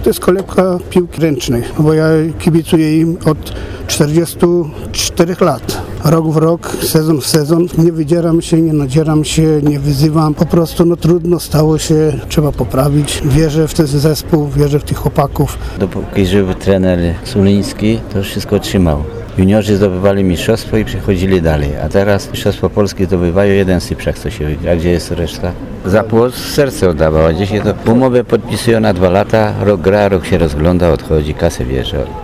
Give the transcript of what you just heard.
to jest kolebka piłki ręcznej, bo ja kibicuję im od 44 lat. Rok w rok, sezon w sezon. Nie wydzieram się, nie nadzieram się, nie wyzywam. Po prostu trudno stało się, trzeba poprawić. Wierzę w ten zespół, wierzę w tych chłopaków. Dopóki żył trener Suliński, to wszystko trzymał. Juniorzy zdobywali mistrzostwo i przechodzili dalej, a teraz mistrzostwo polskie zdobywają jeden Cyprzak, co się wygra. A gdzie jest reszta? Za płot serce oddawał, a dzisiaj to umowę podpisują na 2 lata, rok gra, rok się rozgląda, odchodzi, kasę bierze.